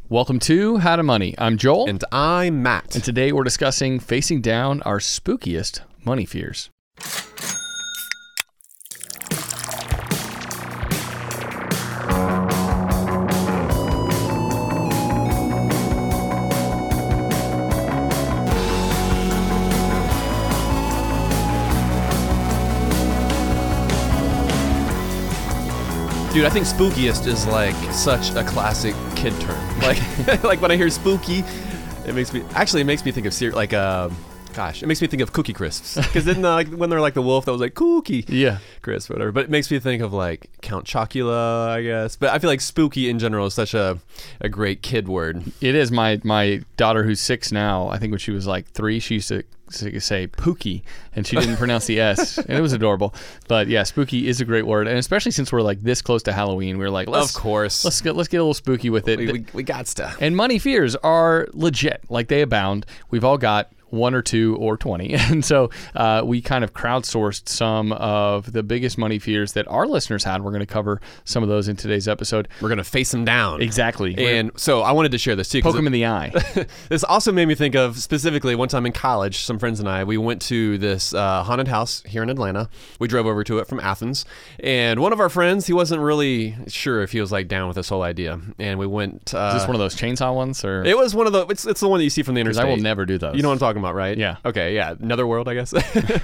Welcome to How to Money. I'm Joel. And I'm Matt. And today we're discussing facing down our spookiest money fears. Dude, I think spookiest is like such a classic kid term. Like when I hear spooky, it makes me think of it makes me think of Cookie Crisps. Because then when they're like the wolf, that was like Cookie Crisp, whatever. But it makes me think of like Count Chocula, I guess. But I feel like spooky in general is such a great kid word. It is. My daughter, who's 6 now, I think when she was like 3, she used to say Pookie, and she didn't pronounce the S, and it was adorable. But yeah, spooky is a great word, and especially since we're like this close to Halloween, we're like, let's get a little spooky with it. We got stuff. And money fears are legit, like they abound. We've all got 1 or 2 or 20. And so we kind of crowdsourced some of the biggest money fears that our listeners had. We're going to cover some of those in today's episode. We're going to face them down. Exactly. And so I wanted to share this too. Poke them in the eye. This also made me think of specifically one time in college, some friends and I, we went to this haunted house here in Atlanta. We drove over to it from Athens. And one of our friends, he wasn't really sure if he was like down with this whole idea. And we went... Is this one of those chainsaw ones? Or? It was one of the... It's the one that you see from the interstate. I will never do those. You know what I'm talking about, right? Yeah. Okay, yeah. Netherworld, I guess.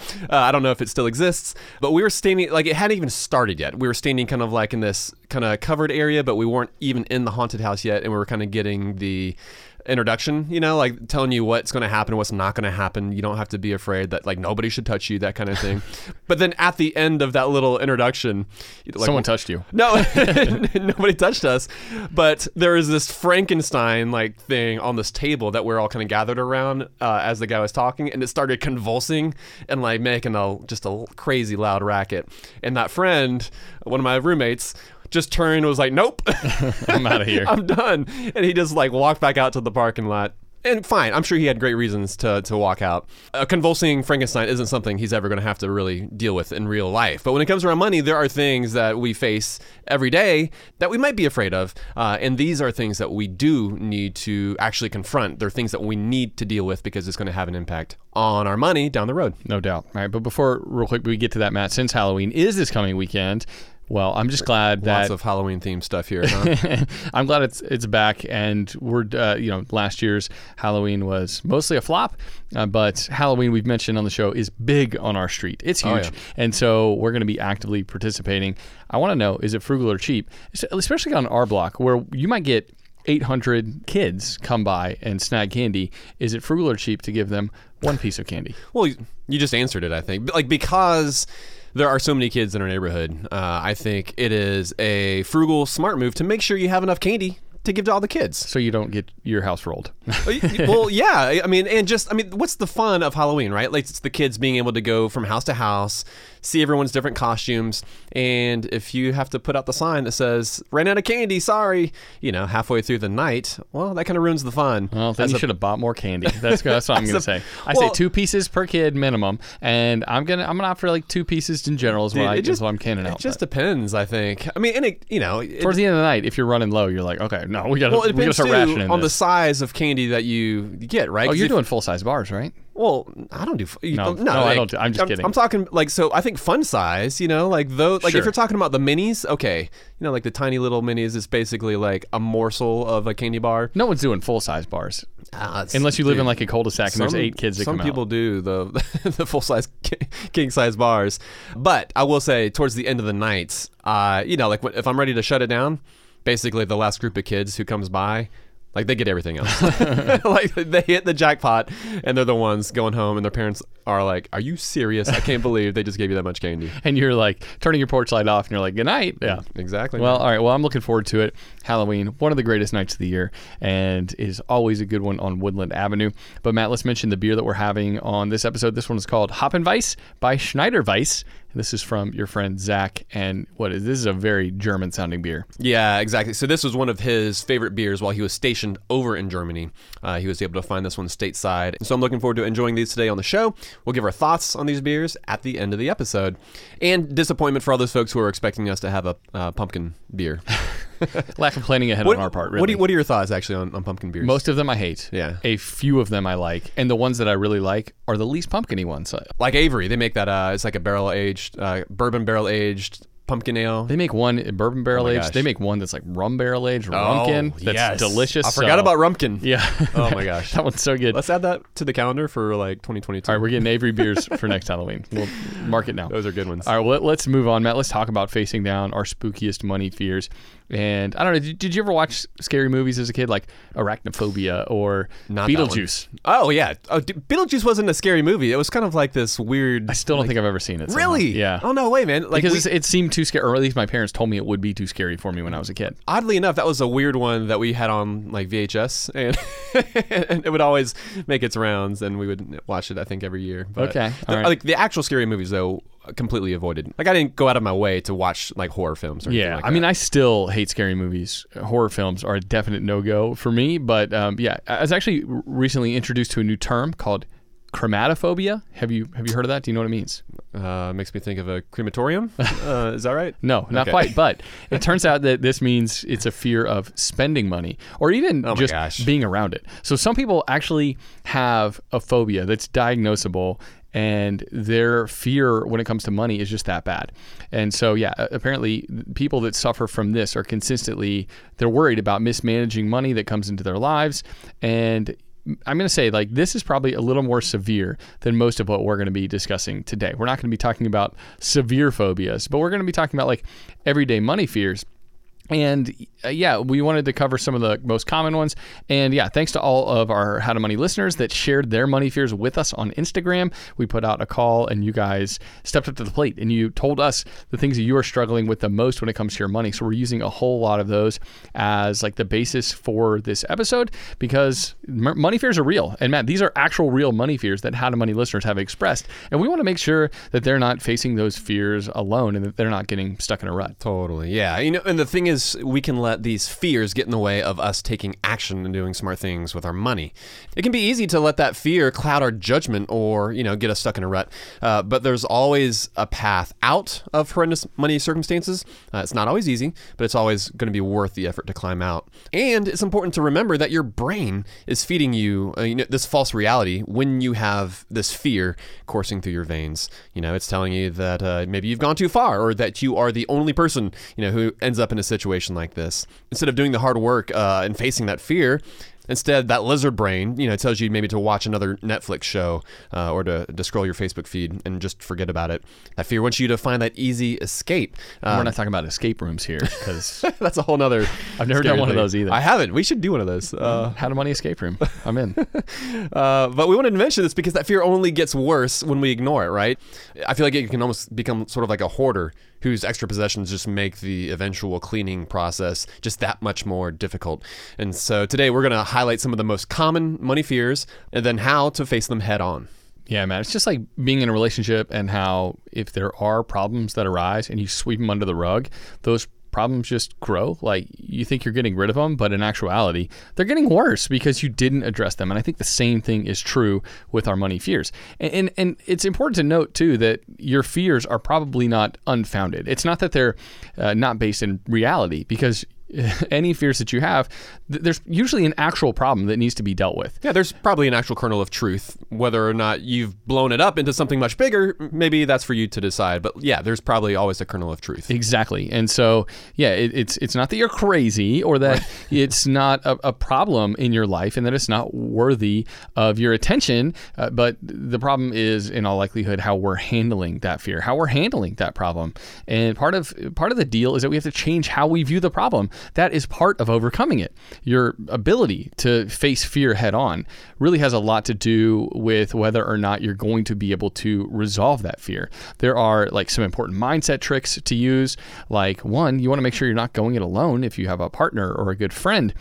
I don't know if it still exists, but we were standing, like it hadn't even started yet. We were standing kind of like in this kind of covered area, but we weren't even in the haunted house yet, and we were kind of getting the introduction, like telling you what's going to happen and what's not going to happen. You don't have to be afraid that like nobody should touch you, that kind of thing. But then at the end of that little introduction, like, someone touched you. No, nobody touched us. But there is this Frankenstein like thing on this table that we're all kind of gathered around as the guy was talking, and it started convulsing and like making just a crazy loud racket. And that friend, one of my roommates, just turned and was like, nope. I'm out of here. I'm done. And he just like walked back out to the parking lot. And fine, I'm sure he had great reasons to walk out. A convulsing Frankenstein isn't something he's ever going to have to really deal with in real life. But when it comes around money, there are things that we face every day that we might be afraid of. And these are things that we do need to actually confront. They're things that we need to deal with because it's going to have an impact on our money down the road. No doubt. All right, but before, real quick, we get to that, Matt, since Halloween is this coming weekend, well, I'm just glad that... Lots of Halloween-themed stuff here, huh? I'm glad it's back, and we're, last year's Halloween was mostly a flop, but Halloween, we've mentioned on the show, is big on our street. It's huge, yeah. And so we're going to be actively participating. I want to know, is it frugal or cheap? Especially on our block, where you might get 800 kids come by and snag candy. Is it frugal or cheap to give them one piece of candy? Well, you just answered it, I think. Because there are so many kids in our neighborhood, I think it is a frugal, smart move to make sure you have enough candy to give to all the kids. So you don't get your house rolled. Well, yeah. What's the fun of Halloween, right? Like, it's the kids being able to go from house to house, see everyone's different costumes, and if you have to put out the sign that says, ran out of candy, sorry, halfway through the night, well, that kind of ruins the fun. Well, then you should have bought more candy. That's what I'm going to say. I say 2 pieces per kid minimum, and I'm gonna opt for like 2 pieces in general is what I'm canning out. It just depends, I think. I mean, towards the end of the night, if you're running low, you're like, okay, no, we got to start rationing on this. The size of candy that you get, right? Oh, you're doing full-size bars, right? Well, I don't do... No, I don't. I'm just kidding. I'm talking, so I think fun size, like those... Like, sure. If you're talking about the minis, okay. Like the tiny little minis is basically like a morsel of a candy bar. No one's doing full-size bars. Unless you live in like a cul-de-sac and there's 8 kids that come out. Some people do the full-size king-size bars. But I will say, towards the end of the night, if I'm ready to shut it down, basically the last group of kids who comes by... Like, they get everything else. Like, they hit the jackpot, and they're the ones going home, and their parents are like, are you serious? I can't believe they just gave you that much candy. And you're like, turning your porch light off, and you're like, good night. Yeah. Exactly. Well, all right. Well, I'm looking forward to it. Halloween, one of the greatest nights of the year, and it is always a good one on Woodland Avenue. But, Matt, let's mention the beer that we're having on this episode. This one is called Hopfenweiss by Schneider Weiss. This is from your friend Zach, and this is a very German-sounding beer. Yeah, exactly. So this was one of his favorite beers while he was stationed over in Germany. He was able to find this one stateside. So I'm looking forward to enjoying these today on the show. We'll give our thoughts on these beers at the end of the episode. And disappointment for all those folks who are expecting us to have a pumpkin beer. Lack of planning ahead on our part, really. What are your thoughts actually on pumpkin beers? Most of them I hate. Yeah. A few of them I like. And the ones that I really like are the least pumpkin-y ones. Like Avery, they make that, it's like a barrel-aged, bourbon barrel-aged pumpkin ale. They make one bourbon barrel aged. gosh. They make one that's like rum barrel aged, Rumpkin. That's yes. delicious. I forgot about Rumpkin. Yeah. Oh my gosh. That one's so good. Let's add that to the calendar for like 2022. All right, we're getting Avery beers for next Halloween. We'll mark it now. Those are good ones. All right, well, let's move on, Matt. Let's talk about facing down our spookiest money fears. And I don't know, did you ever watch scary movies as a kid, like Arachnophobia or Not that Beetlejuice? one. Oh yeah. Beetlejuice wasn't a scary movie. It was kind of like this weird. I still don't think I've ever seen it. somehow. Really? Yeah. Oh no way, man. Like Because it seemed too scary, or at least my parents told me it would be too scary for me when I was a kid. oddly enough, that was a weird one that we had on like VHS, and, and it would always make its rounds, and we would watch it I think every year. But Okay, all right. Like the actual scary movies though, completely avoided. Like I didn't go out of my way to watch like horror films or anything Yeah, like I mean, that. I still hate scary movies. Horror films are a definite no-go for me. But yeah, I was actually recently introduced to a new term called chromatophobia. Have you heard of that? Do you know what it means? Makes me think of a crematorium. Is that right? No, not Okay. quite. But it turns out that this means it's a fear of spending money or even my just gosh. being around it. So some people actually have a phobia that's diagnosable, and their fear when it comes to money is just that bad. And so, yeah, apparently people that suffer from this are consistently, they're worried about mismanaging money that comes into their lives. And I'm going to say, like, this is probably a little more severe than most of what we're going to be discussing today. We're not going to be talking about severe phobias, but we're going to be talking about like everyday money fears. And yeah, we wanted to cover some of the most common ones. And yeah, thanks to all of our How to Money listeners that shared their money fears with us on Instagram. We put out a call and you guys stepped up to the plate and you told us the things that you are struggling with the most when it comes to your money. So we're using a whole lot of those as like the basis for this episode because money fears are real. And Matt, these are actual real money fears that How to Money listeners have expressed. And we want to make sure that they're not facing those fears alone and that they're not getting stuck in a rut. Totally. Yeah. You know, and the thing is, we can let these fears get in the way of us taking action and doing smart things with our money. It can be easy to let that fear cloud our judgment or, you know, get us stuck in a rut. But there's always a path out of horrendous money circumstances. It's not always easy, but it's always going to be worth the effort to climb out. And it's important to remember that your brain is feeding you, this false reality when you have this fear coursing through your veins. You know, it's telling you that maybe you've gone too far or that you are the only person, who ends up in a situation like this. Instead of doing the hard work and facing that fear, instead, that lizard brain, tells you maybe to watch another Netflix show or to scroll your Facebook feed and just forget about it. That fear wants you to find that easy escape. We're not talking about escape rooms here because that's a whole nother. I've never done one of those either. I haven't. We should do one of those. How to Money escape room. I'm in. But we wanted to mention this because that fear only gets worse when we ignore it, right? I feel like it can almost become sort of like a hoarder whose extra possessions just make the eventual cleaning process just that much more difficult. And so today we're going to highlight some of the most common money fears and then how to face them head on. Yeah, man. It's just like being in a relationship and how if there are problems that arise and you sweep them under the rug, those problems just grow. Like you think you're getting rid of them, but in actuality, they're getting worse because you didn't address them. And I think the same thing is true with our money fears. And it's important to note too that your fears are probably not unfounded. It's not that they're not based in reality because any fears that you have, there's usually an actual problem that needs to be dealt with. Yeah, there's probably an actual kernel of truth. Whether or not you've blown it up into something much bigger, maybe that's for you to decide. But yeah, there's probably always a kernel of truth. Exactly. And so, yeah, it's not that you're crazy or that it's not a problem in your life and that it's not worthy of your attention. But the problem is, in all likelihood, how we're handling that fear, how we're handling that problem. And part of the deal is that we have to change how we view the problem. That is part of overcoming it. Your ability to face fear head on really has a lot to do with whether or not you're going to be able to resolve that fear. There are like some important mindset tricks to use. Like one, you want to make sure you're not going it alone if you have a partner or a good friend.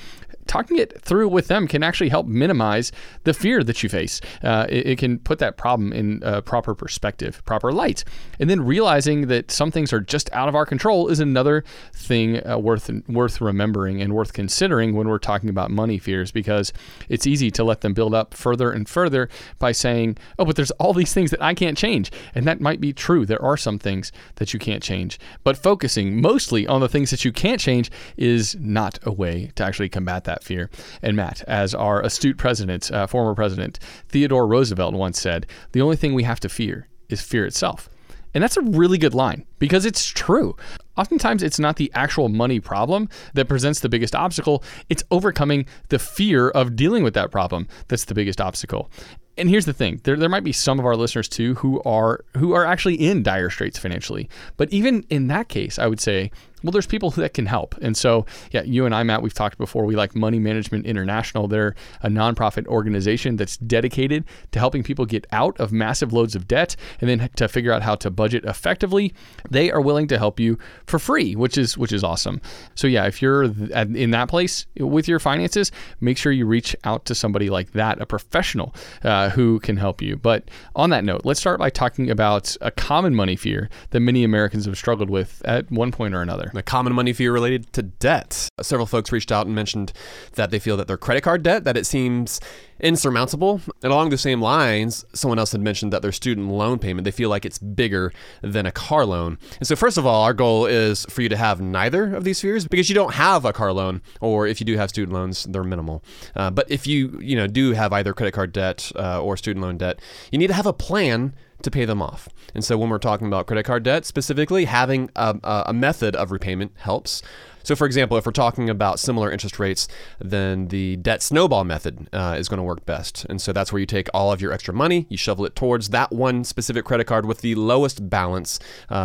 talking it through with them can actually help minimize the fear that you face. It can put that problem in proper perspective, proper light. And then realizing that some things are just out of our control is another thing worth remembering and worth considering when we're talking about money fears, because it's easy to let them build up further and further by saying, oh, but there's all these things that I can't change. And that might be true. There are some things that you can't change. But focusing mostly on the things that you can't change is not a way to actually combat that fear. And Matt, as our astute president, former president, Theodore Roosevelt once said, the only thing we have to fear is fear itself. And that's a really good line because it's true. Oftentimes, it's not the actual money problem that presents the biggest obstacle. It's overcoming the fear of dealing with that problem that's the biggest obstacle. And here's the thing, there might be some of our listeners too who are actually in dire straits financially. But even in that case, I would say, well, there's people that can help. And so, yeah, you and I, Matt, we've talked before, we like Money Management International. They're a nonprofit organization that's dedicated to helping people get out of massive loads of debt and then to figure out how to budget effectively. They are willing to help you for free, which is awesome. So yeah, if you're in that place with your finances, make sure you reach out to somebody like that, a professional who can help you. But on that note, let's start by talking about a common money fear that many Americans have struggled with at one point or another. A common money fear related to debt. Several folks reached out and mentioned that they feel that their credit card debt, that it seems insurmountable. And along the same lines, someone else had mentioned that their student loan payment, they feel like it's bigger than a car loan. And so first of all, our goal is for you to have neither of these fears, because you don't have a car loan, or if you do have student loans, they're minimal. But if you do have either credit card debt or student loan debt, you need to have a plan to pay them off. And so when we're talking about credit card debt specifically, having a method of repayment helps. So for example, if we're talking about similar interest rates, then the debt snowball method is going to work best. And so that's where you take all of your extra money, you shovel it towards that one specific credit card with the lowest balance,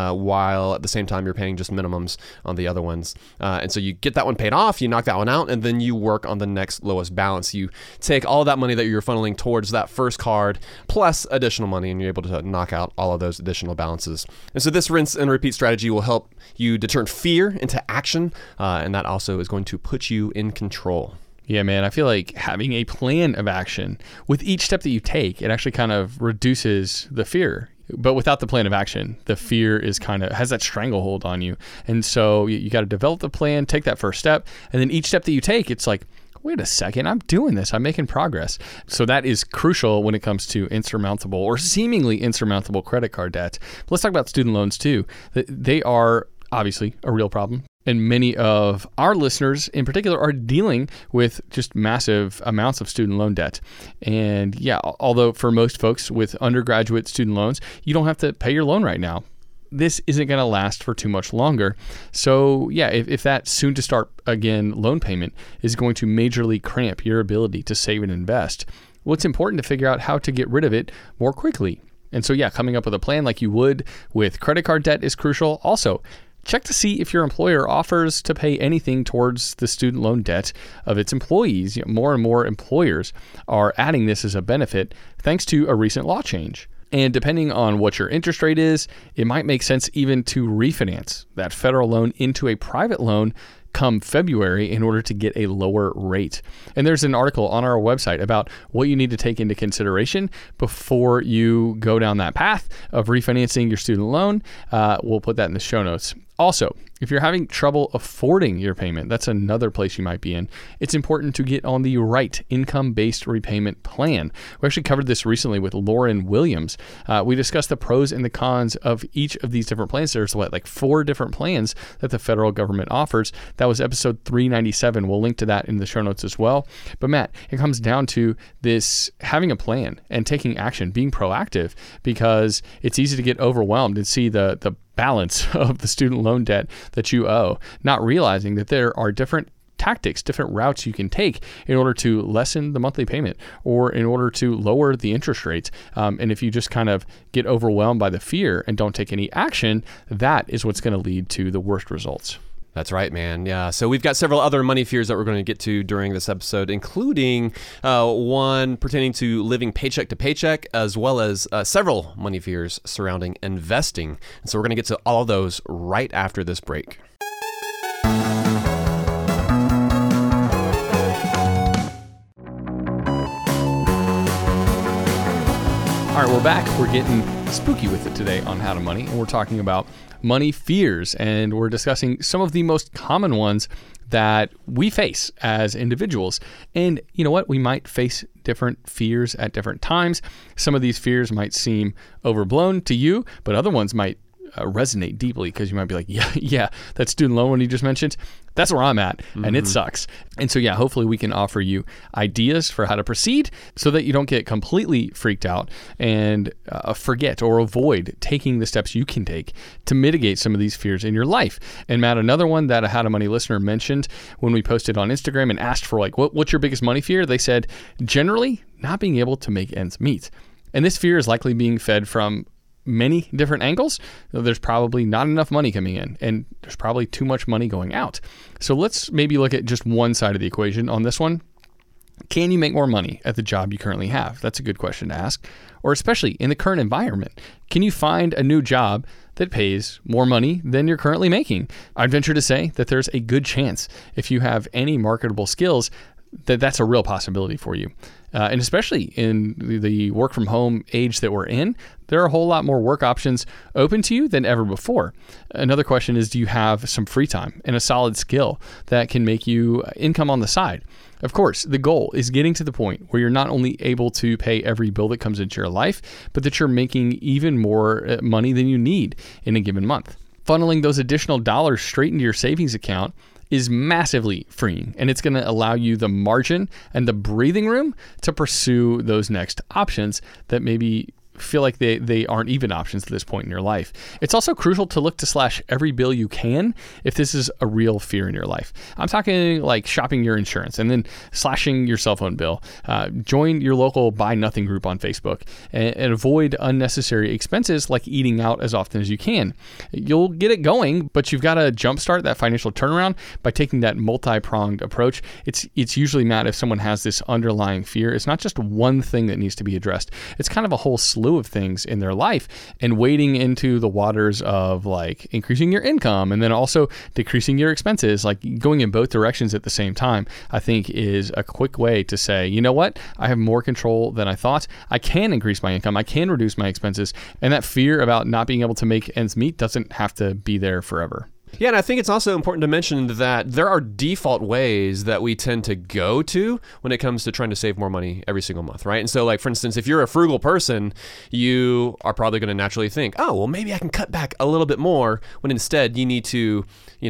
while at the same time you're paying just minimums on the other ones. And so you get that one paid off, you knock that one out, and then you work on the next lowest balance. You take all of that money that you're funneling towards that first card plus additional money, and you're able to knock out all of those additional balances. And so this rinse and repeat strategy will help you turn fear into action. And that also is going to put you in control. Yeah, man, I feel like having a plan of action with each step that you take, it actually kind of reduces the fear. But without the plan of action, the fear is has that stranglehold on you. And so you got to develop the plan, take that first step, and then each step that you take, it's like, wait a second, I'm doing this. I'm making progress. So that is crucial when it comes to insurmountable or seemingly insurmountable credit card debt. But let's talk about student loans too. They are obviously a real problem. And many of our listeners in particular are dealing with just massive amounts of student loan debt. And yeah, although for most folks with undergraduate student loans, you don't have to pay your loan right now. This isn't going to last for too much longer. So yeah, if that soon to start again loan payment is going to majorly cramp your ability to save and invest, well, it's important to figure out how to get rid of it more quickly. And so yeah, coming up with a plan like you would with credit card debt is crucial. Also, check to see if your employer offers to pay anything towards the student loan debt of its employees. More and more employers are adding this as a benefit thanks to a recent law change. And depending on what your interest rate is, it might make sense even to refinance that federal loan into a private loan come February in order to get a lower rate. And there's an article on our website about what you need to take into consideration before you go down that path of refinancing your student loan. We'll put that in the show notes. Also, if you're having trouble affording your payment, that's another place you might be in. It's important to get on the right income-based repayment plan. We actually covered this recently with Lauren Williams. We discussed the pros and the cons of each of these different plans. There's like 4 different plans that the federal government offers. That was episode 397. We'll link to that in the show notes as well. But Matt, it comes down to this having a plan and taking action, being proactive, because it's easy to get overwhelmed and see the balance of the student loan debt that you owe, not realizing that there are different tactics, different routes you can take in order to lessen the monthly payment or in order to lower the interest rates. And if you just kind of get overwhelmed by the fear and don't take any action, that is what's going to lead to the worst results. That's right, man. Yeah. So we've got several other money fears that we're going to get to during this episode, including one pertaining to living paycheck to paycheck, as well as several money fears surrounding investing. And so we're going to get to all of those right after this break. All right, we're back. We're getting spooky with it today on How to Money, and we're talking about money fears, and we're discussing some of the most common ones that we face as individuals. And you know what? We might face different fears at different times. Some of these fears might seem overblown to you, but other ones might resonate deeply because you might be like, yeah, that student loan one you just mentioned, that's where I'm at, and it sucks. And so, yeah, hopefully we can offer you ideas for how to proceed so that you don't get completely freaked out and forget or avoid taking the steps you can take to mitigate some of these fears in your life. And Matt, another one that a How to Money listener mentioned when we posted on Instagram and asked for like, what's your biggest money fear? They said, generally not being able to make ends meet. And this fear is likely being fed from many different angles. There's probably not enough money coming in, and there's probably too much money going out. So let's maybe look at just one side of the equation on this one. Can you make more money at the job you currently have? That's a good question to ask. Or especially in the current environment, can you find a new job that pays more money than you're currently making? I'd venture to say that there's a good chance, if you have any marketable skills, that that's a real possibility for you. And especially in the work from home age that we're in, there are a whole lot more work options open to you than ever before. Another question is, do you have some free time and a solid skill that can make you income on the side? Of course, the goal is getting to the point where you're not only able to pay every bill that comes into your life, but that you're making even more money than you need in a given month. Funneling those additional dollars straight into your savings account is massively freeing, and it's going to allow you the margin and the breathing room to pursue those next options that maybe feel like they aren't even options at this point in your life. It's also crucial to look to slash every bill you can if this is a real fear in your life. I'm talking like shopping your insurance and then slashing your cell phone bill. Join your local Buy Nothing group on Facebook and avoid unnecessary expenses like eating out as often as you can. You'll get it going, but you've got to jumpstart that financial turnaround by taking that multi-pronged approach. It's usually, Matt, if someone has this underlying fear, it's not just one thing that needs to be addressed. It's kind of a whole slew of things in their life, and wading into the waters of like increasing your income and then also decreasing your expenses, like going in both directions at the same time, I think is a quick way to say, you know what, I have more control than I thought. I can increase my income. I can reduce my expenses. And that fear about not being able to make ends meet doesn't have to be there forever. Yeah, and I think it's also important to mention that there are default ways that we tend to go to when it comes to trying to save more money every single month, right? And so, like, for instance, if you're a frugal person, you are probably going to naturally think, oh, well, maybe I can cut back a little bit more, when instead you need to,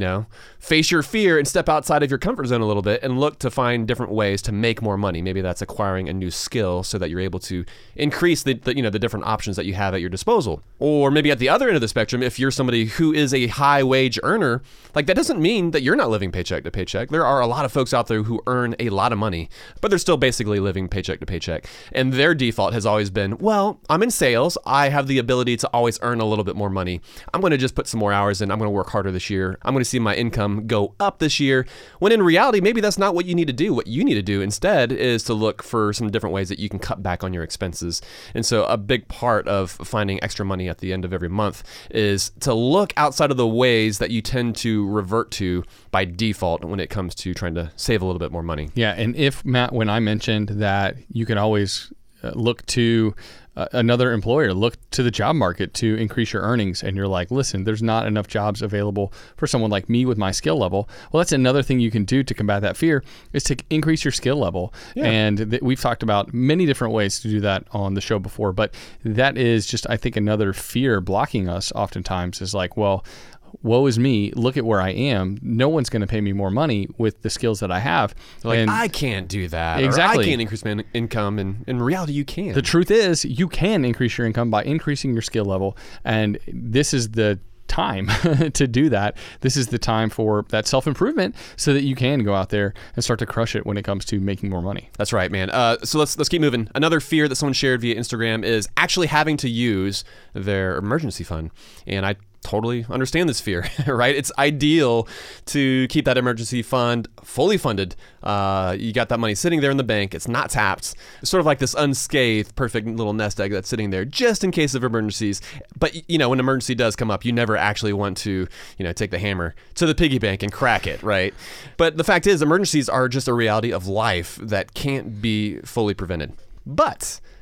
face your fear and step outside of your comfort zone a little bit and look to find different ways to make more money. Maybe that's acquiring a new skill so that you're able to increase the different options that you have at your disposal. Or maybe at the other end of the spectrum, if you're somebody who is a high wage earner, like that doesn't mean that you're not living paycheck to paycheck. There are a lot of folks out there who earn a lot of money, but they're still basically living paycheck to paycheck. And their default has always been, well, I'm in sales. I have the ability to always earn a little bit more money. I'm going to just put some more hours in. I'm going to work harder this year. I'm going to see my income go up this year, when in reality, maybe that's not what you need to do. What you need to do instead is to look for some different ways that you can cut back on your expenses. And so a big part of finding extra money at the end of every month is to look outside of the ways that you tend to revert to by default when it comes to trying to save a little bit more money. Yeah, and if, Matt, when I mentioned that you can always look to another employer, look to the job market to increase your earnings, and you're like, listen, there's not enough jobs available for someone like me with my skill level. Well, that's another thing you can do to combat that fear, is to increase your skill level. Yeah. And we've talked about many different ways to do that on the show before, but that is just, I think, another fear blocking us oftentimes is like, well, woe is me, look at where I am. No one's going to pay me more money with the skills that I have. Like, I can't do that. Exactly. Or I can't increase my income. And in reality, you can. The truth is, you can increase your income by increasing your skill level. And this is the time to do that. This is the time for that self-improvement so that you can go out there and start to crush it when it comes to making more money. That's right, man. So let's keep moving. Another fear that someone shared via Instagram is actually having to use their emergency fund. And I totally understand this fear, right? It's ideal to keep that emergency fund fully funded. You got that money sitting there in the bank. It's not tapped. It's sort of like this unscathed, perfect little nest egg that's sitting there just in case of emergencies. But, when an emergency does come up, you never actually want to, take the hammer to the piggy bank and crack it, right? But the fact is, emergencies are just a reality of life that can't be fully prevented. But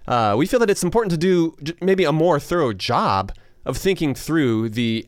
we feel that it's important to do maybe a more thorough job of thinking through the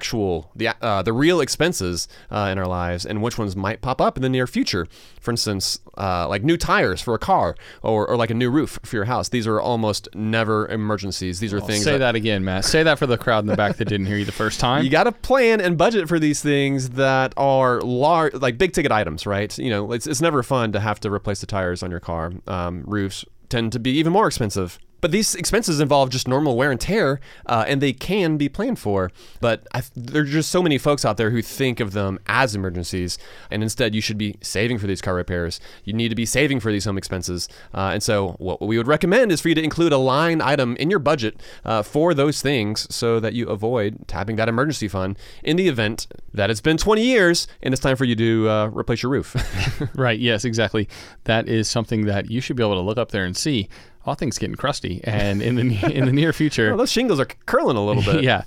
real expenses in our lives and which ones might pop up in the near future. For instance, like new tires for a car or like a new roof for your house. These are almost never emergencies. These are things. Say that again, Matt. Say that for the crowd in the back that didn't hear you the first time. You got to plan and budget for these things that are large, like big ticket items, right? You know, it's never fun to have to replace the tires on your car. Roofs tend to be even more expensive. But these expenses involve just normal wear and tear, and they can be planned for. But there are just so many folks out there who think of them as emergencies, and instead you should be saving for these car repairs. You need to be saving for these home expenses. And so what we would recommend is for you to include a line item in your budget for those things so that you avoid tapping that emergency fund in the event that it's been 20 years and it's time for you to replace your roof. Right, yes, exactly. That is something that you should be able to look up there and see. All things getting crusty, and in the near future, well, those shingles are curling a little bit. Yeah,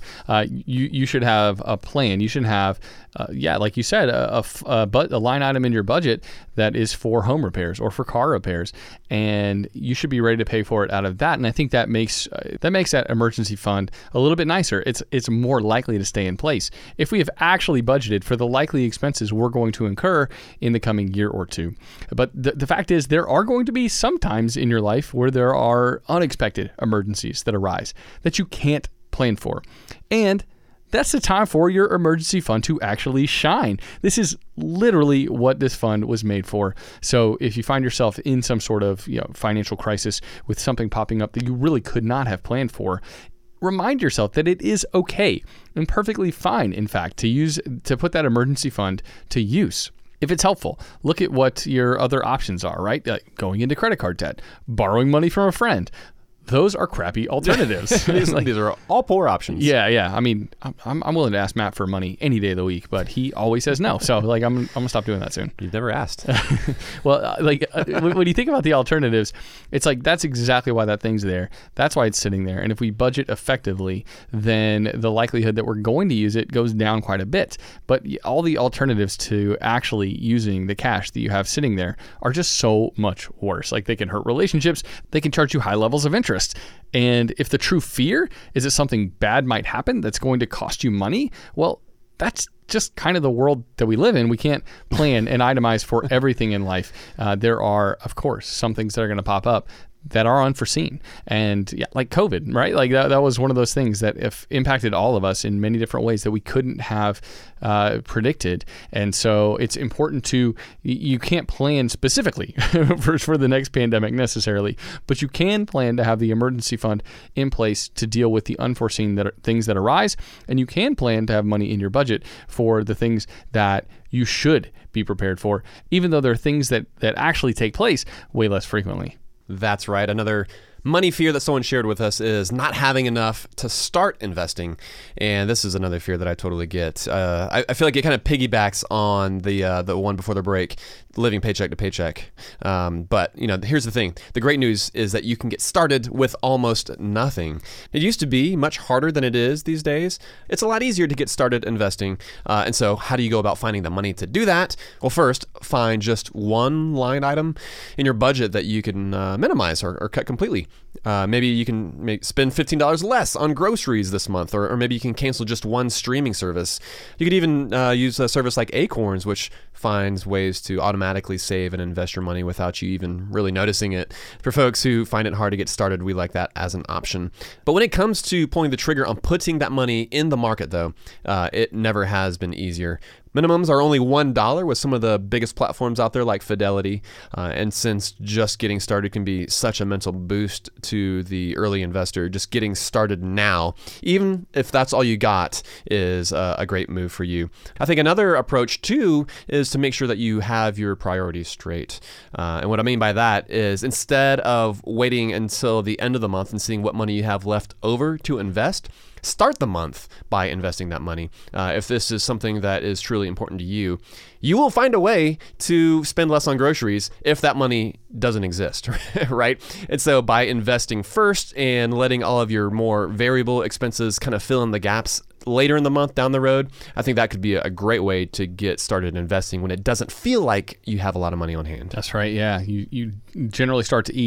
you should have a plan. You should have, like you said, a line item in your budget that is for home repairs or for car repairs, and you should be ready to pay for it out of that. And I think that makes that emergency fund a little bit nicer. It's more likely to stay in place if we have actually budgeted for the likely expenses we're going to incur in the coming year or two. But the fact is, there are going to be some times in your life where there are unexpected emergencies that arise that you can't plan for. And that's the time for your emergency fund to actually shine. This is literally what this fund was made for. So if you find yourself in some sort of financial crisis with something popping up that you really could not have planned for, remind yourself that it is okay and perfectly fine, in fact, to put that emergency fund to use. If it's helpful, look at what your other options are, right? Going into credit card debt, borrowing money from a friend. Those are crappy alternatives. These are all poor options. Yeah. I mean, I'm willing to ask Matt for money any day of the week, but he always says no. So I'm gonna stop doing that soon. You've never asked. Well, when you think about the alternatives, it's like that's exactly why that thing's there. That's why it's sitting there. And if we budget effectively, then the likelihood that we're going to use it goes down quite a bit. But all the alternatives to actually using the cash that you have sitting there are just so much worse. Like they can hurt relationships. They can charge you high levels of interest. And if the true fear is that something bad might happen that's going to cost you money, well, that's just kind of the world that we live in. We can't plan and itemize for everything in life. There are, of course, some things that are going to pop up that are unforeseen. And like COVID, right? Like that was one of those things that if impacted all of us in many different ways that we couldn't have predicted. And so it's important you can't plan specifically for the next pandemic necessarily, but you can plan to have the emergency fund in place to deal with the unforeseen things that arise. And you can plan to have money in your budget for the things that you should be prepared for, even though there are things that actually take place way less frequently. That's right. Another money fear that someone shared with us is not having enough to start investing. And this is another fear that I totally get. I feel like it kind of piggybacks on the one before the break, living paycheck to paycheck. But here's the thing. The great news is that you can get started with almost nothing. It used to be much harder than it is these days. It's a lot easier to get started investing. And so how do you go about finding the money to do that? Well, first, find just one line item in your budget that you can minimize or cut completely. Maybe you can spend $15 less on groceries this month, or maybe you can cancel just one streaming service. You could even use a service like Acorns, which finds ways to automatically save and invest your money without you even really noticing it. For folks who find it hard to get started, we like that as an option. But when it comes to pulling the trigger on putting that money in the market, though, it never has been easier. Minimums are only $1 with some of the biggest platforms out there like Fidelity. And since just getting started can be such a mental boost to the early investor, just getting started now, even if that's all you got, is a great move for you. I think another approach too is to make sure that you have your priorities straight. And what I mean by that is instead of waiting until the end of the month and seeing what money you have left over to invest, start the month by investing that money. If this is something that is truly important to you, you will find a way to spend less on groceries if that money doesn't exist, right? And so by investing first and letting all of your more variable expenses kind of fill in the gaps later in the month down the road, I think that could be a great way to get started investing when it doesn't feel like you have a lot of money on hand. That's right. Yeah. You generally start to eat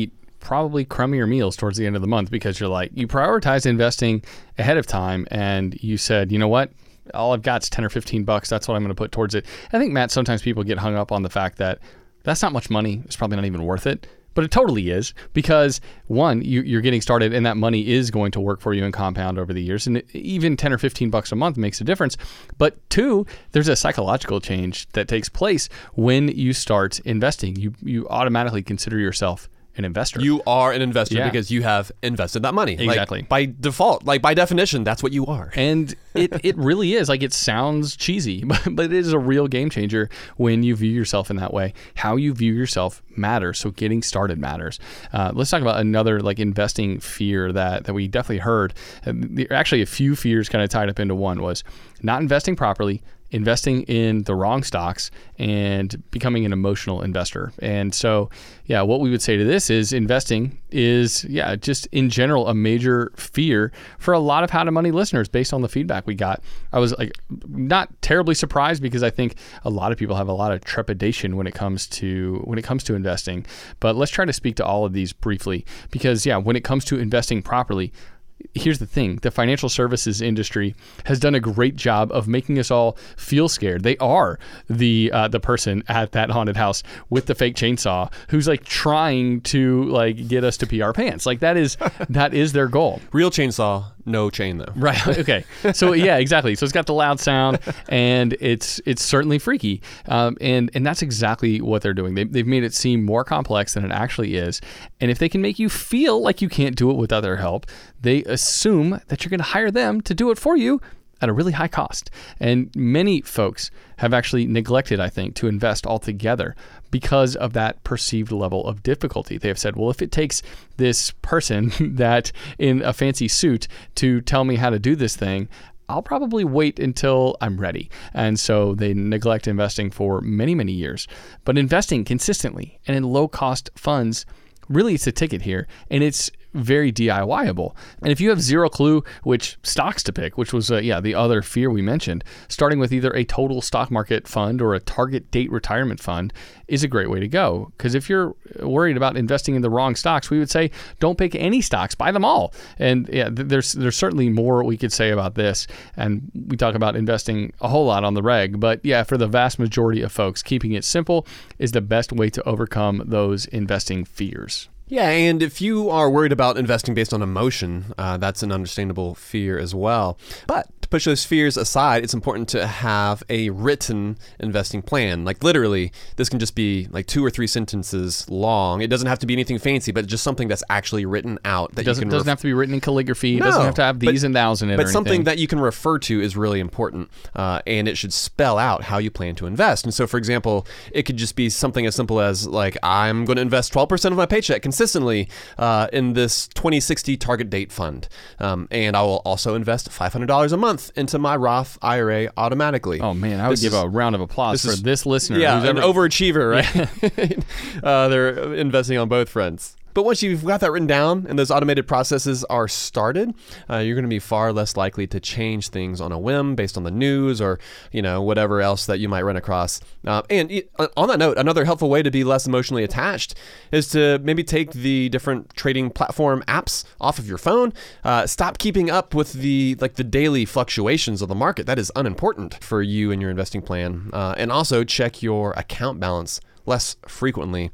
probably crummier meals towards the end of the month because you prioritize investing ahead of time and you said, you know what? All I've got is $10 or $15. That's what I'm going to put towards it. I think, Matt, sometimes people get hung up on the fact that that's not much money. It's probably not even worth it. But it totally is because, one, you're getting started and that money is going to work for you and compound over the years. And even $10 or $15 a month makes a difference. But two, there's a psychological change that takes place when you start investing. You automatically consider yourself an investor. You are an investor because you have invested that money. Exactly. Like, by default, like by definition, that's what you are. And it really is. Like, it sounds cheesy, but it is a real game changer when you view yourself in that way. How you view yourself matters. So getting started matters. Let's talk about another investing fear that we definitely heard. Actually, a few fears kind of tied up into one was not investing properly, investing in the wrong stocks, and becoming an emotional investor. And so, what we would say to this is investing is, just in general, a major fear for a lot of How to Money listeners based on the feedback we got. I was not terribly surprised because I think a lot of people have a lot of trepidation when it comes to investing. But let's try to speak to all of these briefly because, when it comes to investing properly, here's the thing. The financial services industry has done a great job of making us all feel scared. They are the person at that haunted house with the fake chainsaw who's trying to get us to pee our pants. That is their goal. Real chainsaw, no chain though. Right. Okay. So exactly. So it's got the loud sound and it's certainly freaky. And that's exactly what they're doing. They've made it seem more complex than it actually is. And if they can make you feel like you can't do it without their help, they assume that you're going to hire them to do it for you at a really high cost. And many folks have actually neglected, I think, to invest altogether because of that perceived level of difficulty. They have said, well, if it takes this person that in a fancy suit to tell me how to do this thing, I'll probably wait until I'm ready. And so they neglect investing for many, many years. But investing consistently and in low-cost funds, really it's a ticket here. And it's very DIY-able. And if you have zero clue which stocks to pick, which was the other fear we mentioned, starting with either a total stock market fund or a target date retirement fund is a great way to go. Because if you're worried about investing in the wrong stocks, we would say don't pick any stocks, buy them all. And there's certainly more we could say about this. And we talk about investing a whole lot on the reg. But for the vast majority of folks, keeping it simple is the best way to overcome those investing fears. Yeah, and if you are worried about investing based on emotion, that's an understandable fear as well. But to push those fears aside, it's important to have a written investing plan. Literally, this can just be 2 or 3 sentences long. It doesn't have to be anything fancy, but just something that's actually written out. That doesn't have to be written in calligraphy. It doesn't have to have these and thous in it. But something that you can refer to is really important, and it should spell out how you plan to invest. And so, for example, it could just be something as simple as I'm going to invest 12% of my paycheck consistently in this 2060 target date fund. And I will also invest $500 a month into my Roth IRA automatically. Oh man, I would give a round of applause for this listener. Yeah, an overachiever, right? Yeah. They're investing on both fronts. But once you've got that written down and those automated processes are started, you're going to be far less likely to change things on a whim based on the news or, whatever else that you might run across. And on that note, another helpful way to be less emotionally attached is to maybe take the different trading platform apps off of your phone. Stop keeping up with the daily fluctuations of the market. That is unimportant for you and your investing plan. And also check your account balance less frequently.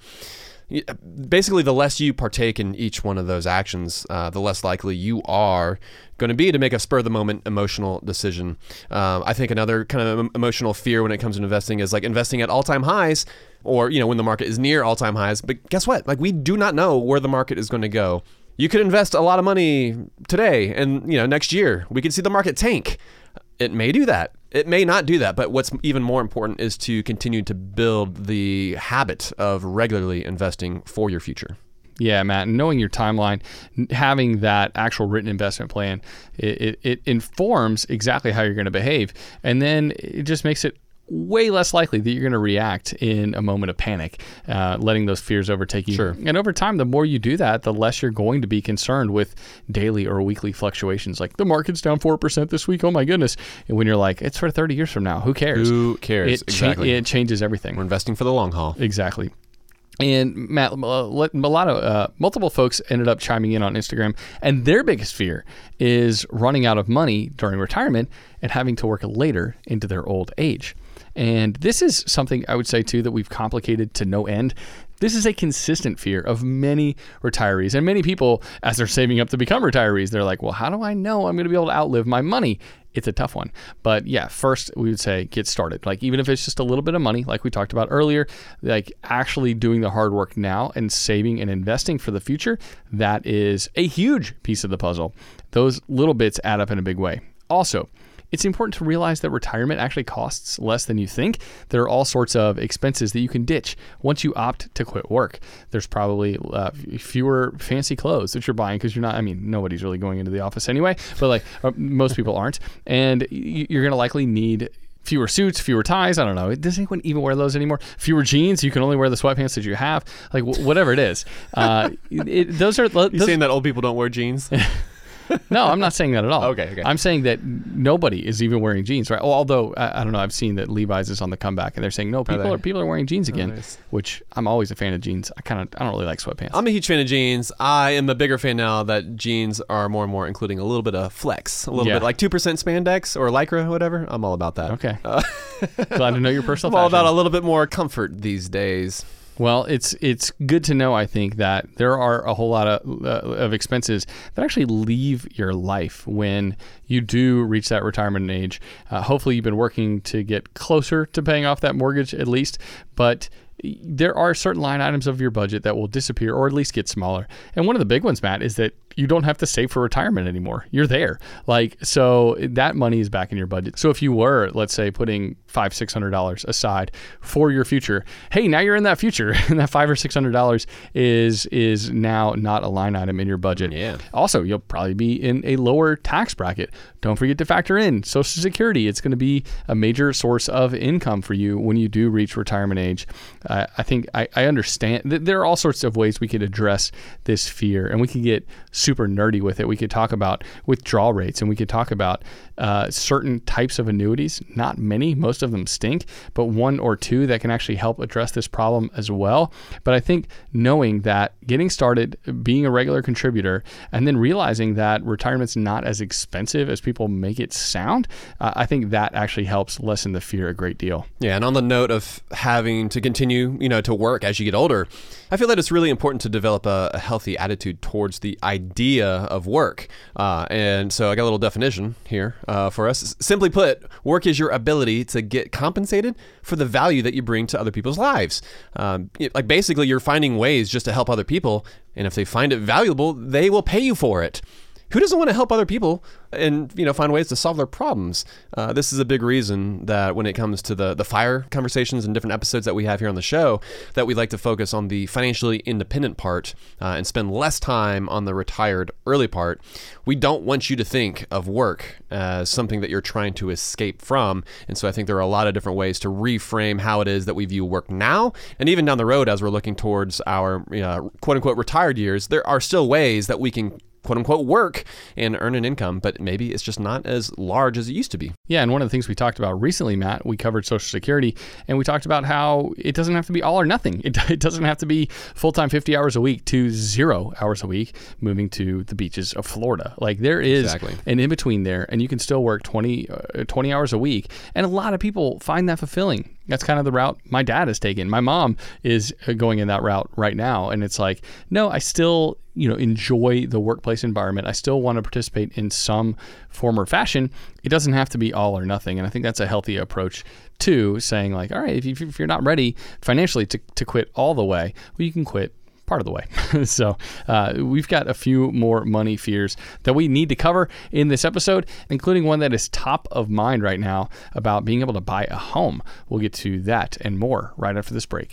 Basically, the less you partake in each one of those actions, the less likely you are going to be to make a spur-of-the-moment emotional decision. I think another kind of emotional fear when it comes to investing is investing at all-time highs or, when the market is near all-time highs. But guess what? We do not know where the market is going to go. You could invest a lot of money today and, next year we could see the market tank. It may do that. It may not do that, but what's even more important is to continue to build the habit of regularly investing for your future. Yeah, Matt, and knowing your timeline, having that actual written investment plan, it informs exactly how you're going to behave. And then it just makes it way less likely that you're going to react in a moment of panic, letting those fears overtake you. Sure. And over time, the more you do that, the less you're going to be concerned with daily or weekly fluctuations. The market's down 4% this week. Oh my goodness. And when you're it's for 30 years from now, who cares? Who cares? Exactly. It changes everything. We're investing for the long haul. Exactly. And Matt, multiple folks ended up chiming in on Instagram, and their biggest fear is running out of money during retirement and having to work later into their old age. And this is something I would say, too, that we've complicated to no end. This is a consistent fear of many retirees and many people as they're saving up to become retirees. They're like, well, how do I know I'm going to be able to outlive my money? It's a tough one. But yeah, first we would say get started. Like even if it's just a little bit of money, like we talked about earlier, like actually doing the hard work now and saving and investing for the future, that is a huge piece of the puzzle. Those little bits add up in a big way. Also, it's important to realize that retirement actually costs less than you think. There are all sorts of expenses that you can ditch once you opt to quit work. There's probably fewer fancy clothes that you're buying because you're not, I mean, nobody's really going into the office anyway, but like most people aren't. And you're going to likely need fewer suits, fewer ties. I don't know. Does anyone even wear those anymore? Fewer jeans. You can only wear the sweatpants that you have. Like whatever it is. Those are. You saying that old people don't wear jeans? No, I'm not saying that at all. Okay. I'm saying that nobody is even wearing jeans, right? Although I don't know, I've seen that Levi's is on the comeback, and they're saying no, people are wearing jeans again, nice. Which I'm always a fan of jeans. I don't really like sweatpants. I'm a huge fan of jeans. I am a bigger fan now that jeans are more and more including a little bit of flex, a little bit like 2% spandex or lycra, whatever. I'm all about that. Okay. Glad to know your personal. I'm all about a little bit more comfort these days. Well, it's good to know, I think, that there are a whole lot of expenses that actually leave your life when you do reach that retirement age. Hopefully, you've been working to get closer to paying off that mortgage at least, but there are certain line items of your budget that will disappear or at least get smaller. And one of the big ones, Matt, is that you don't have to save for retirement anymore. You're there. So that money is back in your budget. So if you were, let's say, putting $500-$600 aside for your future, hey, now you're in that future, and that $500 or $600 is now not a line item in your budget. Yeah. Also, you'll probably be in a lower tax bracket. Don't forget to factor in Social Security. It's going to be a major source of income for you when you do reach retirement age. I think I understand that there are all sorts of ways we could address this fear, and we could get super nerdy with it. We could talk about withdrawal rates, and we could talk about certain types of annuities. Not many, most of them stink, but one or two that can actually help address this problem as well. But I think knowing that getting started, being a regular contributor, and then realizing that retirement's not as expensive as people make it sound, I think that actually helps lessen the fear a great deal. Yeah, and on the note of having to continue, to work as you get older, I feel that it's really important to develop a healthy attitude towards the idea of work. And so I got a little definition here for us. Simply put, work is your ability to get compensated for the value that you bring to other people's lives. Like basically you're finding ways just to help other people, and if they find it valuable, they will pay you for it. Who doesn't want to help other people and find ways to solve their problems? This is a big reason that when it comes to the FIRE conversations and different episodes that we have here on the show, that we like to focus on the financially independent part and spend less time on the retired early part. We don't want you to think of work as something that you're trying to escape from. And so I think there are a lot of different ways to reframe how it is that we view work now. And even down the road, as we're looking towards our quote unquote retired years, there are still ways that we can quote unquote work and earn an income, but maybe it's just not as large as it used to be. Yeah, and one of the things we talked about recently, Matt, we covered Social Security, and we talked about how it doesn't have to be all or nothing. It doesn't have to be full-time 50 hours a week to 0 hours a week moving to the beaches of Florida. Like there is an in-between there, and you can still work 20 hours a week, and a lot of people find that fulfilling. That's kind of the route my dad has taken. My mom is going in that route right now. And it's like, no, I still, enjoy the workplace environment. I still want to participate in some form or fashion. It doesn't have to be all or nothing. And I think that's a healthy approach to saying like, all right, if you're not ready financially to quit all the way, well, you can quit part of the way. So we've got a few more money fears that we need to cover in this episode, including one that is top of mind right now about being able to buy a home. We'll get to that and more right after this break.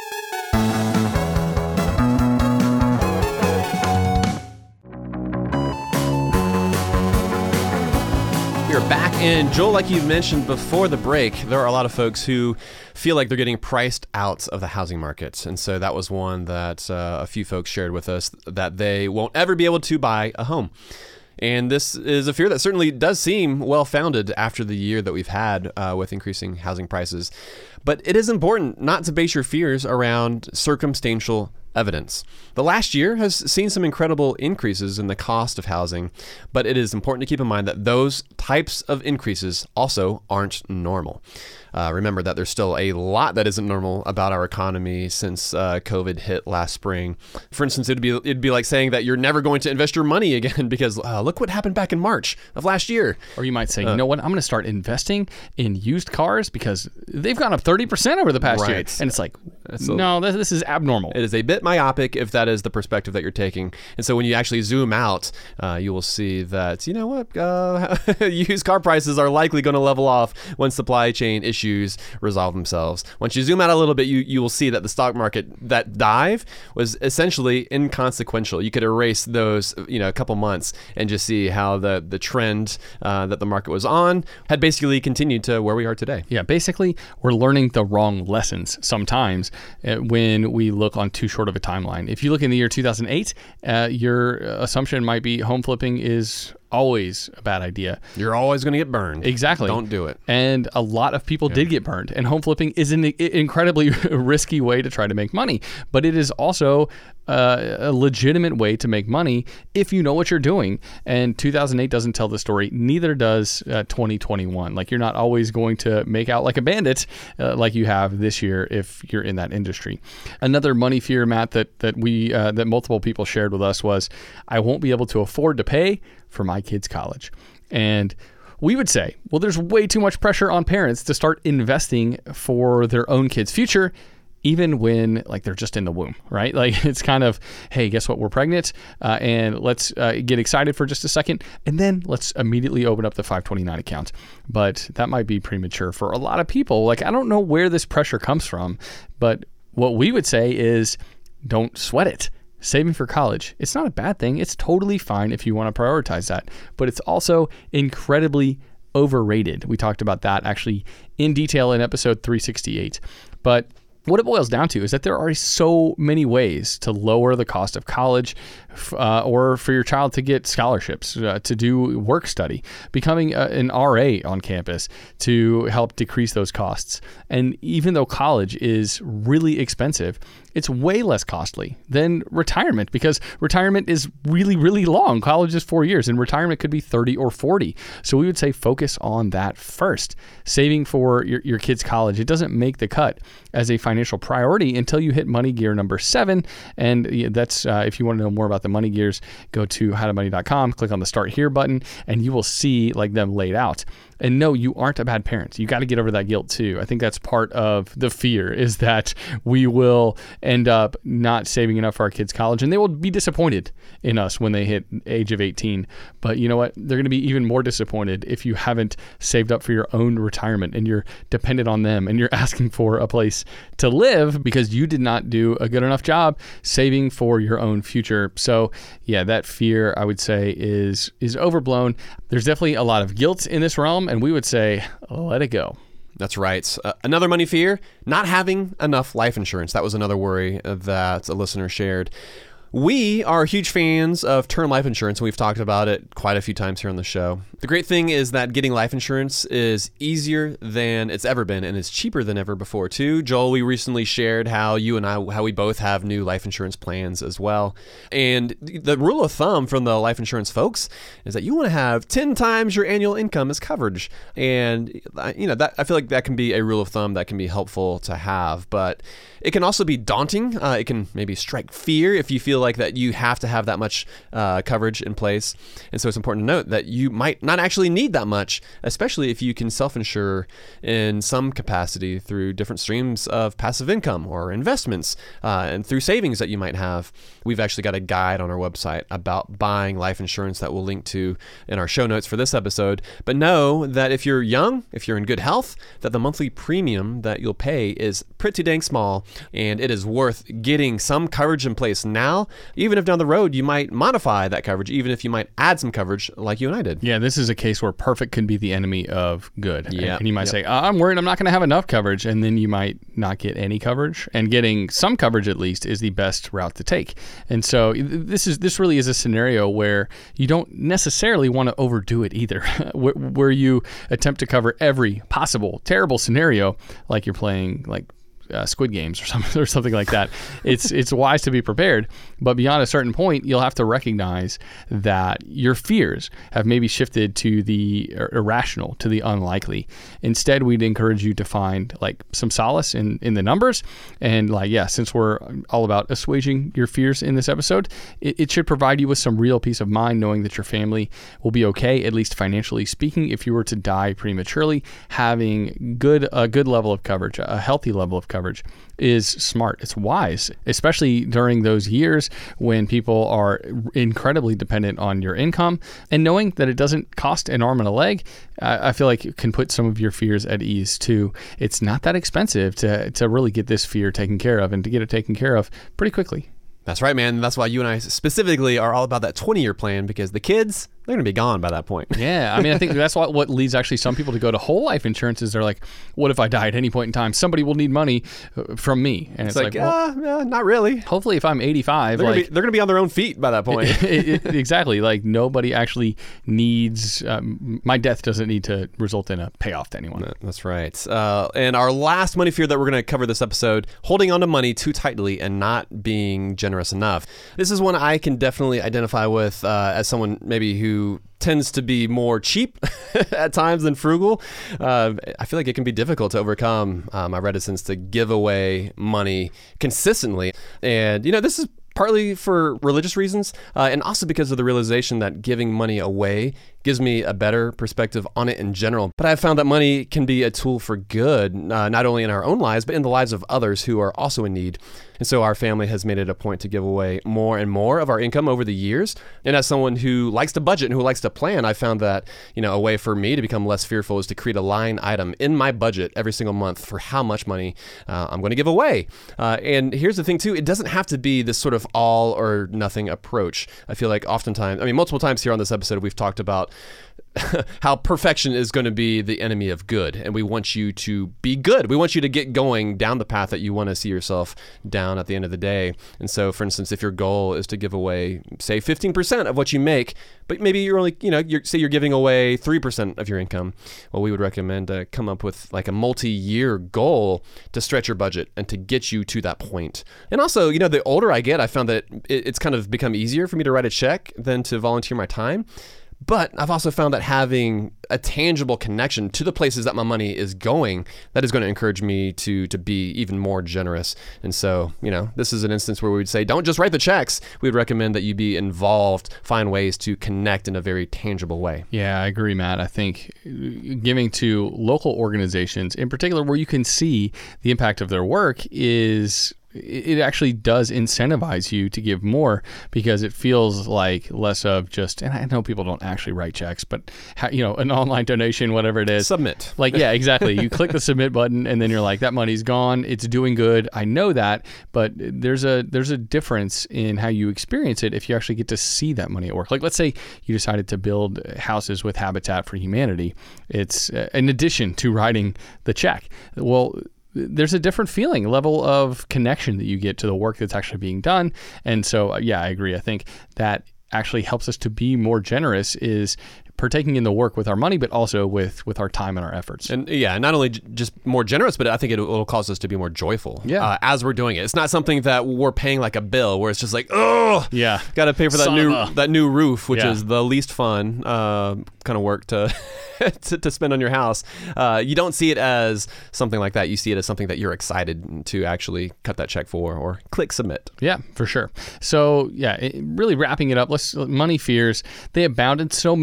We're back, and Joel, like you mentioned before the break, there are a lot of folks who feel like they're getting priced out of the housing market. And so that was one that a few folks shared with us, that they won't ever be able to buy a home. And this is a fear that certainly does seem well-founded after the year that we've had with increasing housing prices. But it is important not to base your fears around circumstantial evidence. The last year has seen some incredible increases in the cost of housing, but it is important to keep in mind that those types of increases also aren't normal. Remember that there's still a lot that isn't normal about our economy since COVID hit last spring. For instance, it'd be like saying that you're never going to invest your money again because look what happened back in March of last year. Or you might say, you know what, I'm going to start investing in used cars because they've gone up 30% over the past year. And it's like, no, this is abnormal. It is a bit myopic if that is the perspective that you're taking. And so when you actually zoom out, you will see that, you know what, used car prices are likely going to level off when supply chain issues resolve themselves. Once you zoom out a little bit, you will see that the stock market, that dive was essentially inconsequential. You could erase those, a couple months and just see how the trend that the market was on had basically continued to where we are today. Yeah, basically, we're learning the wrong lessons sometimes when we look on too short of a timeline. If you look in the year 2008, your assumption might be home flipping is always a bad idea. You're always going to get burned. Exactly. Don't do it. And a lot of people did get burned. And home flipping is an incredibly risky way to try to make money. But it is also a legitimate way to make money if you know what you're doing. And 2008 doesn't tell the story. Neither does 2021. Like, you're not always going to make out like a bandit like you have this year if you're in that industry. Another money fear, Matt, that multiple people shared with us was, I won't be able to afford to pay for my kids' college. And we would say, well, there's way too much pressure on parents to start investing for their own kids' future, even when they're just in the womb, right? It's kind of, hey, guess what? We're pregnant, and let's get excited for just a second, and then let's immediately open up the 529 account. But that might be premature for a lot of people. I don't know where this pressure comes from, but what we would say is, don't sweat it. Saving for college, it's not a bad thing. It's totally fine if you want to prioritize that, but it's also incredibly overrated. We talked about that actually in detail in episode 368. But what it boils down to is that there are so many ways to lower the cost of college or for your child to get scholarships, to do work study, becoming an RA on campus to help decrease those costs. And even though college is really expensive, it's way less costly than retirement because retirement is really, really long. College is 4 years and retirement could be 30 or 40. So we would say focus on that first. Saving for your kids' college, it doesn't make the cut as a financial priority until you hit money gear number 7. And that's if you want to know more about the money gears, go to howtomoney.com, click on the Start Here button, and you will see them laid out. And no, you aren't a bad parent. You got to get over that guilt too. I think that's part of the fear, is that we will end up not saving enough for our kids' college, and they will be disappointed in us when they hit age of 18. But you know what? They're going to be even more disappointed if you haven't saved up for your own retirement and you're dependent on them and you're asking for a place to live because you did not do a good enough job saving for your own future. So yeah, that fear, I would say, is overblown. There's definitely a lot of guilt in this realm, and we would say, let it go. That's right. Another money fear, not having enough life insurance. That was another worry that a listener shared. We are huge fans of term life insurance, and we've talked about it quite a few times here on the show. The great thing is that getting life insurance is easier than it's ever been, and it's cheaper than ever before, too. Joel, we recently shared how we both have new life insurance plans as well. And the rule of thumb from the life insurance folks is that you want to have 10 times your annual income as coverage. And, I feel like that can be a rule of thumb that can be helpful to have, but it can also be daunting. It can maybe strike fear if you feel like that you have to have that much coverage in place. And so it's important to note that you might not actually need that much, especially if you can self-insure in some capacity through different streams of passive income or investments and through savings that you might have. We've actually got a guide on our website about buying life insurance that we'll link to in our show notes for this episode. But know that if you're young, if you're in good health, that the monthly premium that you'll pay is pretty dang small, and it is worth getting some coverage in place now well, even if down the road you might modify that coverage, even if you might add some coverage like you and I did. Yeah, this is a case where perfect can be the enemy of good. Yeah. And you might say, I'm worried I'm not going to have enough coverage, and then you might not get any coverage. And getting some coverage at least is the best route to take. And so this really is a scenario where you don't necessarily want to overdo it either, where you attempt to cover every possible terrible scenario, like you're playing like Squid Games or something like that. It's wise to be prepared, but beyond a certain point, you'll have to recognize that your fears have maybe shifted to the irrational, to the unlikely. Instead, we'd encourage you to find like some solace in the numbers, and since we're all about assuaging your fears in this episode, it should provide you with some real peace of mind knowing that your family will be okay, at least financially speaking. If you were to die prematurely, having a good level of coverage, a healthy level of coverage is smart. It's wise, especially during those years when people are incredibly dependent on your income. And knowing that it doesn't cost an arm and a leg, I feel like it can put some of your fears at ease too. It's not that expensive to really get this fear taken care of, and to get it taken care of pretty quickly. That's right, man. That's why you and I specifically are all about that 20-year plan, because the kids, they're going to be gone by that point. Yeah. I mean, I think that's what leads actually some people to go to whole life insurance is they're like, what if I die at any point in time? Somebody will need money from me. And it's like well, not really. Hopefully if I'm 85, they're going to be on their own feet by that point. Exactly. Like nobody actually needs, my death doesn't need to result in a payoff to anyone. That's right. And our last money fear that we're going to cover this episode, holding on to money too tightly and not being generous enough. This is one I can definitely identify with as someone maybe who tends to be more cheap at times than frugal. I feel like it can be difficult to overcome my reticence to give away money consistently. And, this is partly for religious reasons, and also because of the realization that giving money away gives me a better perspective on it in general. But I've found that money can be a tool for good, not only in our own lives, but in the lives of others who are also in need. And so our family has made it a point to give away more and more of our income over the years. And as someone who likes to budget and who likes to plan, I found that, a way for me to become less fearful is to create a line item in my budget every single month for how much money I'm going to give away. And here's the thing too, it doesn't have to be this sort of all or nothing approach. I feel like oftentimes, multiple times here on this episode, we've talked about how perfection is going to be the enemy of good. And we want you to be good. We want you to get going down the path that you want to see yourself down at the end of the day. And so, for instance, if your goal is to give away, say, 15% of what you make, but maybe you're only, say you're giving away 3% of your income, well, we would recommend to come up with like a multi-year goal to stretch your budget and to get you to that point. And also, the older I get, I found that it's kind of become easier for me to write a check than to volunteer my time. But I've also found that having a tangible connection to the places that my money is going, that is going to encourage me to be even more generous. And so, this is an instance where we would say, don't just write the checks. We would recommend that you be involved, find ways to connect in a very tangible way. Yeah, I agree, Matt. I think giving to local organizations, in particular, where you can see the impact of their work it actually does incentivize you to give more, because it feels like less of just, and I know people don't actually write checks, but an online donation, whatever it is. Submit. Yeah, exactly. You click the submit button and then you're like, that money's gone. It's doing good. I know that, but there's a difference in how you experience it if you actually get to see that money at work. Like, let's say you decided to build houses with Habitat for Humanity. It's in addition to writing the check. Well, there's a different feeling, level of connection that you get to the work that's actually being done. And so, I agree. I think that actually helps us to be more generous is partaking in the work with our money, but also with our time and our efforts. And not only just more generous, but I think it will cause us to be more joyful as we're doing it. It's not something that we're paying like a bill where it's just like, got to pay for that new roof, which is the least fun kind of work to to spend on your house. You don't see it as something like that. You see it as something that you're excited to actually cut that check for or click submit. Yeah, for sure. So really wrapping it up, money fears, they abound in so many of our lives.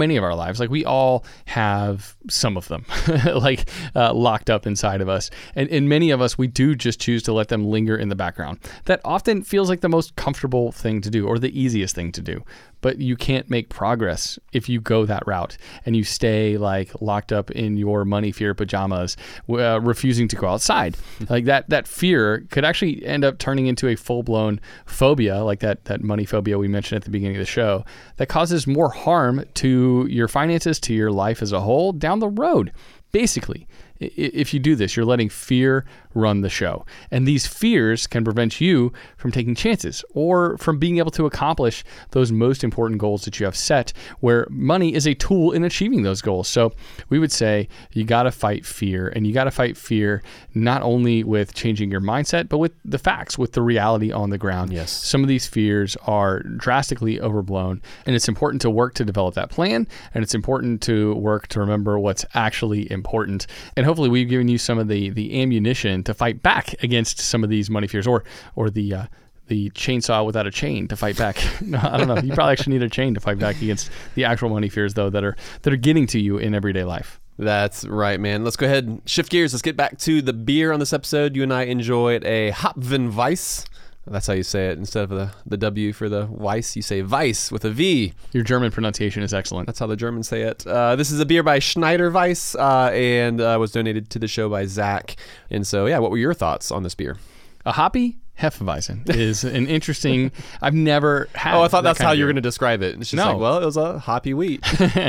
lives. Like we all have some of them like locked up inside of us. And many of us, we do just choose to let them linger in the background. That often feels like the most comfortable thing to do or the easiest thing to do. But you can't make progress if you go that route and you stay like locked up in your money fear pajamas, refusing to go outside. Like that fear could actually end up turning into a full-blown phobia, like that money phobia we mentioned at the beginning of the show, that causes more harm to your finances, to your life as a whole down the road. Basically, if you do this, you're letting fear run the show. And these fears can prevent you from taking chances or from being able to accomplish those most important goals that you have set, where money is a tool in achieving those goals. So we would say you got to fight fear, and you got to fight fear not only with changing your mindset, but with the facts, with the reality on the ground. Yes. Some of these fears are drastically overblown, and it's important to work to develop that plan, and it's important to work to remember what's actually important. And hopefully we've given you some of the ammunition to fight back against some of these money fears, or the chainsaw without a chain to fight back. No, I don't know. You probably actually need a chain to fight back against the actual money fears, though, that are getting to you in everyday life. That's right, man. Let's go ahead and shift gears. Let's get back to the beer on this episode. You and I enjoyed a Hopfenweiss. That's how you say it. Instead of the W for the Weiss, you say Weiss with a V. Your German pronunciation is excellent. That's how the Germans say it. This is a beer by Schneider Weiss and was donated to the show by Zach. And so, yeah, what were your thoughts on this beer? A hoppy Hefeweizen is an interesting. I've never had. Oh, I thought that's how you were going to describe it. It's just like, well, it was a hoppy wheat.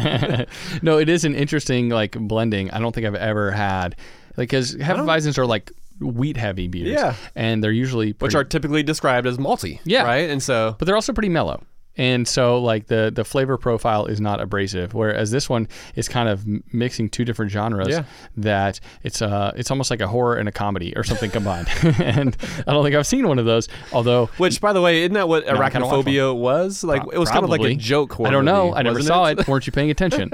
No, it is an interesting like blending. I don't think I've ever had, like, because Hefeweizens are like wheat heavy beers. Yeah. And they're usually which are typically described as malty. Yeah. Right? And so, but they're also pretty mellow. And so like the flavor profile is not abrasive, whereas this one is kind of mixing two different genres that it's almost like a horror and a comedy or something combined. And I don't think I've seen one of those, although... Which, by the way, isn't that what Arachnophobia was? Like it was kind of like a joke horror I don't know. movie, I never saw it. Weren't you paying attention?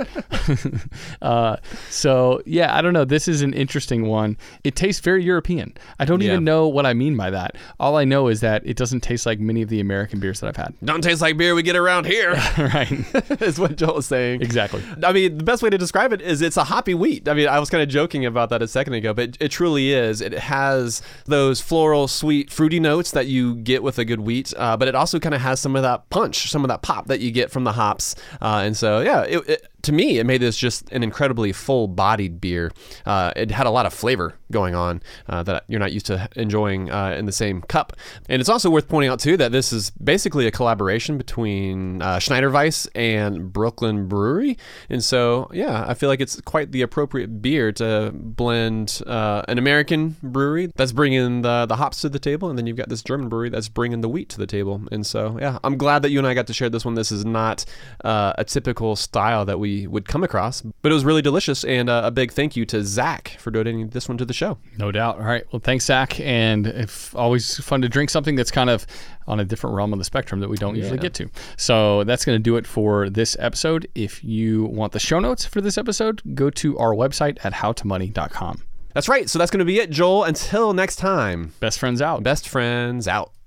So, yeah, I don't know. This is an interesting one. It tastes very European. I don't even know what I mean by that. All I know is that it doesn't taste like many of the American beers that I've had. Don't taste like beer we get around here. Right. Is what Joel is saying. Exactly. I mean, the best way to describe it is it's a hoppy wheat. I mean, I was kind of joking about that a second ago, but it truly is. It has those floral, sweet, fruity notes that you get with a good wheat, but it also kind of has some of that punch, some of that pop that you get from the hops. And so, yeah, to me, it made this just an incredibly full-bodied beer. It had a lot of flavor going on that you're not used to enjoying in the same cup. And it's also worth pointing out, too, that this is basically a collaboration between Schneider Weiss and Brooklyn Brewery. And so, yeah, I feel like it's quite the appropriate beer to blend an American brewery that's bringing the hops to the table, and then you've got this German brewery that's bringing the wheat to the table. And so, yeah, I'm glad that you and I got to share this one. This is not a typical style that we would come across, but it was really delicious, and a big thank you to Zach for donating this one to the show. No doubt. All right. Well, thanks, Zach. And it's always fun to drink something that's kind of on a different realm of the spectrum that we don't usually get to. So that's going to do it for this episode. If you want the show notes for this episode, go to our website at howtomoney.com. That's right. So that's going to be it, Joel. Until next time. Best friends out. Best friends out.